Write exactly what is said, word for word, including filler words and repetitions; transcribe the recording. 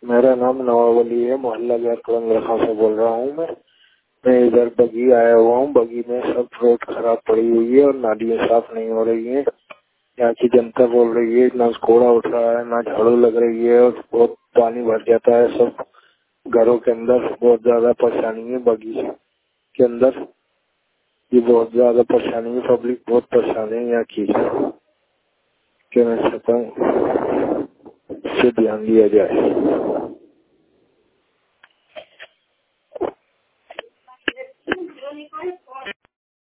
मेरा नाम नवाब अली है, मोहल्ला गैरकरंग रखा से बोल रहा हूँ। मैं मैं इधर बगी आया हुआ हूँ। बगी में सब रोड खराब पड़ी हुई है और नालियाँ साफ नहीं हो रही है। यहाँ की जनता बोल रही है ना कोड़ा उठ रहा है ना झाड़ू लग रही है और बहुत पानी भर जाता है सब घरों के अंदर। बहुत ज्यादा परेशानी है बगी के अंदर, ये बहुत ज्यादा परेशानी है। पब्लिक बहुत परेशान है यहाँ की। क्या मैं सकता हूँ, इससे ध्यान दिया जाए।